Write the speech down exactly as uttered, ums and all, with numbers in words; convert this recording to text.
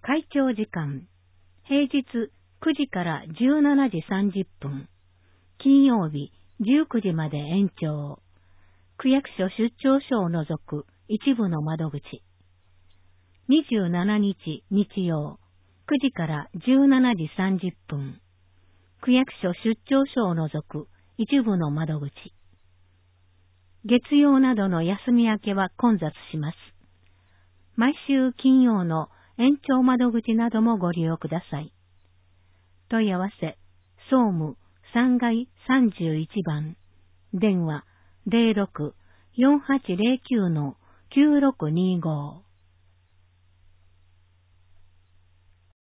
会長時間、平日くじからじゅうしちじさんじゅっぷん、金曜日じゅうくじまで延長。区役所出張所を除く一部の窓口。にじゅうしちにち日曜、くじからじゅうしちじさんじゅっぷん、区役所出張所を除く一部の窓口。月曜などの休み明けは混雑します。毎週金曜の延長窓口などもご利用ください。問い合わせ、総務さんがいさんじゅういちばん、電話 ゼロろく よんはちゼロきゅう きゅうろくにご